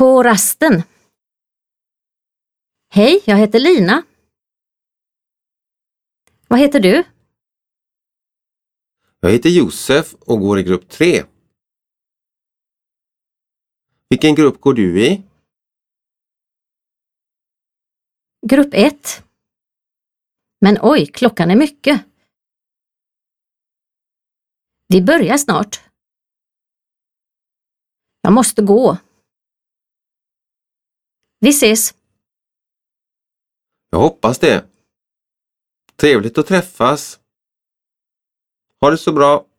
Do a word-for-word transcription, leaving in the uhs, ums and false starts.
På rasten. Hej, jag heter Lina. Vad heter du? Jag heter Josef och går i grupp tre. Vilken grupp går du i? Grupp ett. Men oj, klockan är mycket. Vi börjar snart. Jag måste gå. Vi ses. Jag hoppas det. Trevligt att träffas. Ha det så bra.